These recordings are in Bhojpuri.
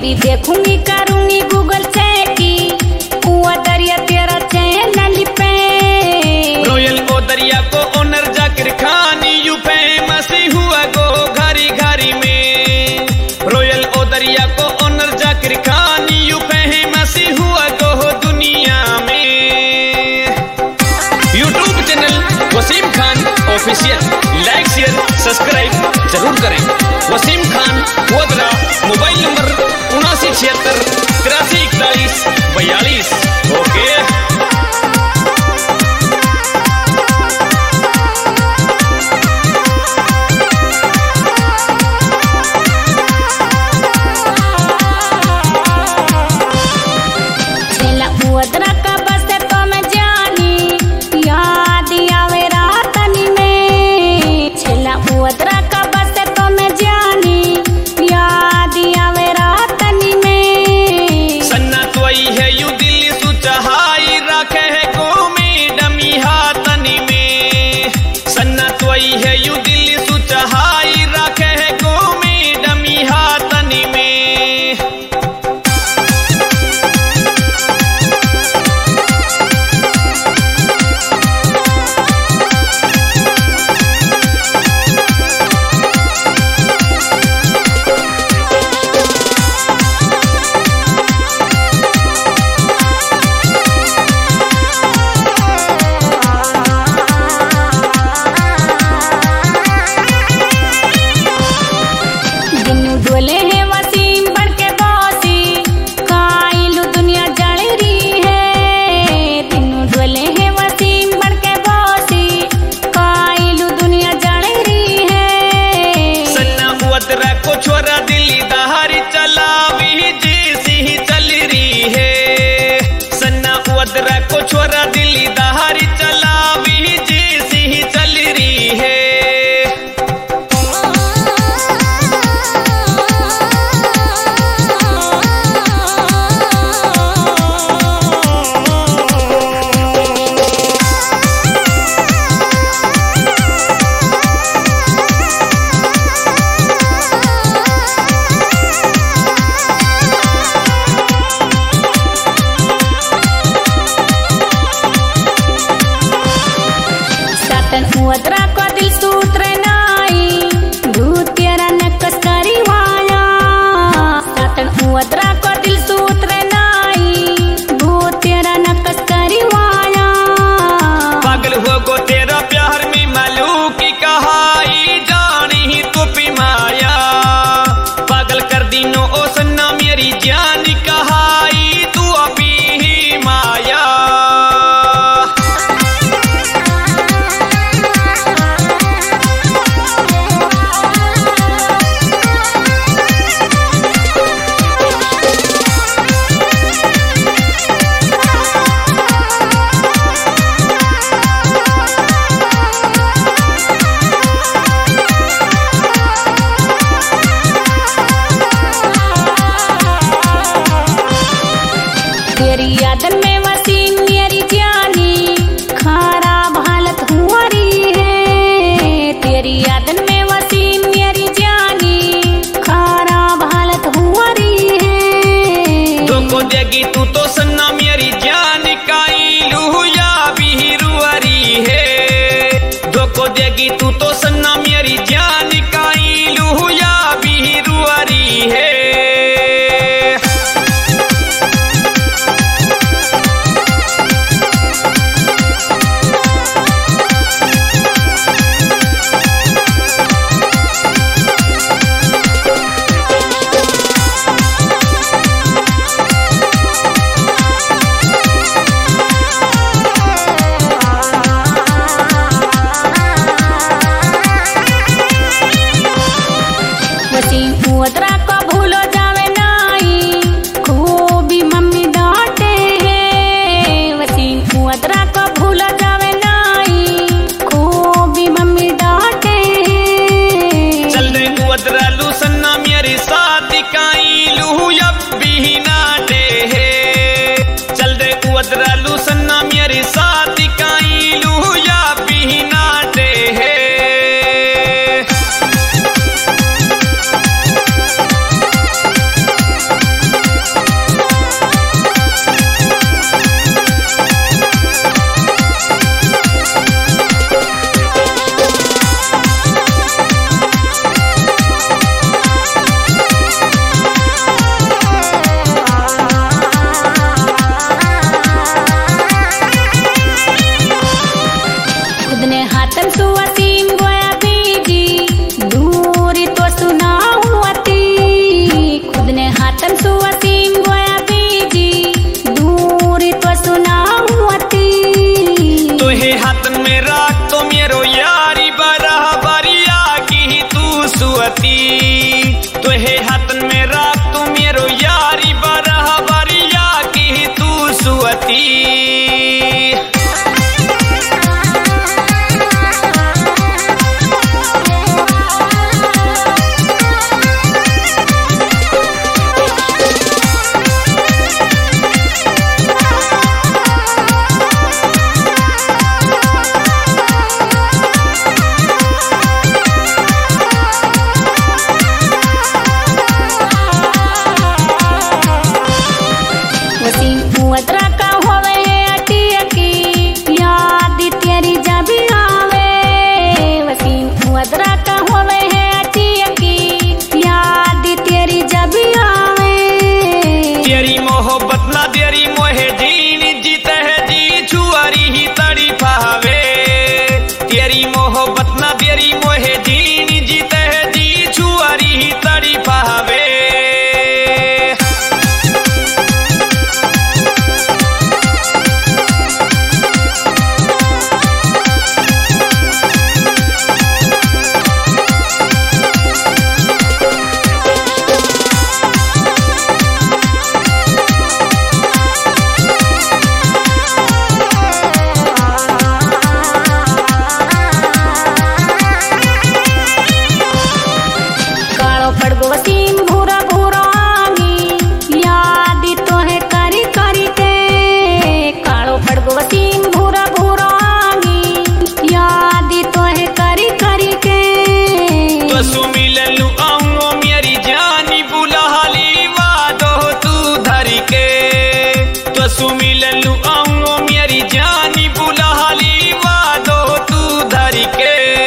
देखूंगी करूंगी गूगल चैटी हुआ दरिया तेरा चैनल पे। रॉयल ओ दरिया को ओनर जाकिर खान यू फेमस हुआ गो घरी घरी में। रॉयल ओ दरिया को ओनर जाकिर खान यू फेमस हुआ गो दुनिया में। YouTube channel Wasim Khan official like share subscribe जरूर करें। वसीम खान वोदरा, मोबाइल नंबर 7976 83 41 42। ओके। वोदरा का बस तो मैं जानी याद आवे रातनी में। छेला वोदरा का बस तो मैं जानी याद आवे रातनी में। सन्ना तो आई है यू दिल सुचहाई रखे है को मैडमी हाथनी में। सन्ना तो आई है यू दिल सुचहाई रखे है को मैडमी हाथनी में। डोले है वसीम बढ़ के बॉसी काइलू दुनिया जल रही है। तीनों डोले है वसीम बढ़ के बॉसी काइलू दुनिया जल रही है। सन्ना वोदरा को छोरा दिल्ली दहारी चलावी जैसी ही चल रही है। सन्ना वोदरा को छोरा दिल्ली दहारी चलावी जैसी ही चल रही है। वोदरा को दिल सूत्र नाई भूत तेरा नक्कस करी वाया। सातन वोदरा को दिल सूत्र नाई भूत तेरा नक्कस करी वाया। पागल हो गो तेरा प्यार में मालू की कहाई जानी ही तू पी माया। पागल कर दीनो ओ सन्ना मेरी जान कहाई तू अभी ही माया। तेरी यादन में वसीम मेरी जानी खराब हालत हुआ रही है। तेरी यादन में वसीम मेरी जानी खराब हालत हुआ रही है। धोखो देगी तू तो सन्ना मेरी जान काइलू या भी रुआरी है। धोखो देगी तू तो सन्ना मेरी जान काइलू या भी रुआरी है। वोदरा को भूलो जावे नाई खूबी मम्मी डांटे है। वसीम वोदरा को भूलो जावे नाई खूबी मम्मी डांटे है। चल रे वोदरा लू सन्ना मेरी शादी काइलू अब भी नाटे है। चल रे वोदरा लू सन्ना मेरी शादी काइलू या भी नाटे है। यातन सुवसीम गोया बीजी दूरी तो सुनावती तुहे हाथन में राख तो मेरो यारी बराबरिया की तू सुअती तुहे हाथन में राख तो मेरो यारी बराबरिया की तू सुअती अदरा का होवे अटिया की याद तेरी जब आवे वसीम अदरा का होवे अटिया की याद तेरी जब आवे तेरी मोहब्बत ना तेरी मोहे जीन जीते है जी छुआरी ही तड़ी पावे तेरी मोहब्बत ना तेरी मोहे जीन जीते है जी छुआरी ही तड़ी पावे वसीम भूरा भूरा याद तो है करी करी के कालो पड़गो वसीम भूरा भूरा याद तो है करी करी के तो सुमिलनु आऊं मेरी जानी बुलाली वादो तू धरी के तो सुमिलनु आऊं मेरी जानी बुलाली वादो तू धरी के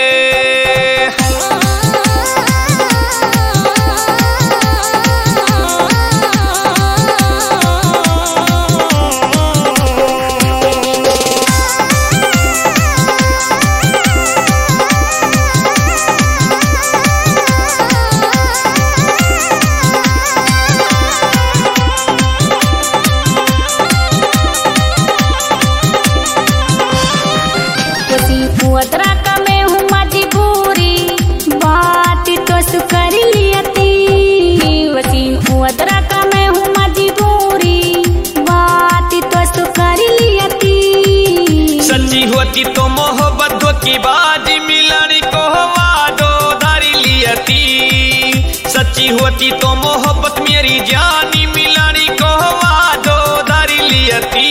अदरा का मैं हूँ मजबूरी बात तो सुकर लियती वसीम अदरा का मैं हूँ मजबूरी बात तो सुकर लियती सच्ची होती तो मोहब्बत की बात मिलनी को वादो धरी लियती सच्ची होती तो मोहब्बत मेरी जानी मिलनी को वादो धरी लियती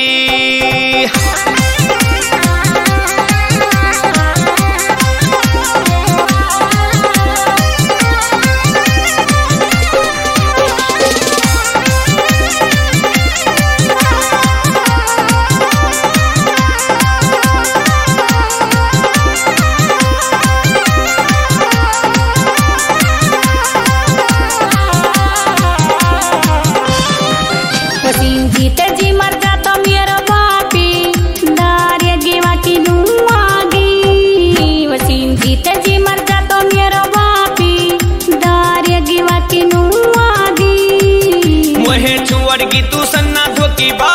जीते जी मर जा तो मेरो बापी दारिया गिवा की नुआगी वसीम जीते जी मर जा तो मेरो बापी दारिया गिवा की नुआगी मोहे छुअड़ की तू सन्ना धोकी बा